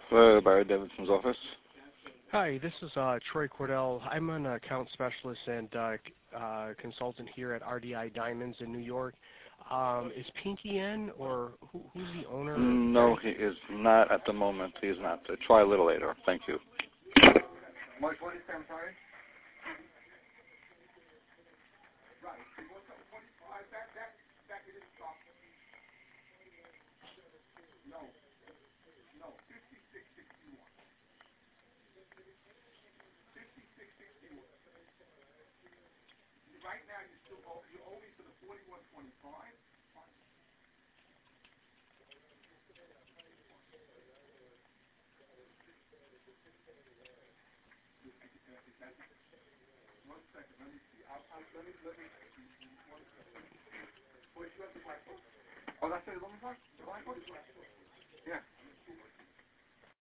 Barry Davidson's office. Hi, this is Troy Cordell. I'm an account specialist and consultant here at RDI Diamonds in New York. Is Pinky in, or who's the owner? No, he is not at the moment. He is not. Try a little later. Thank you. Mike, what did you say? I'm sorry? Right now, you owe me for the 4125. One second, let me see. Let me. Oh, that's the Lumber Park? The Black Book? Yeah.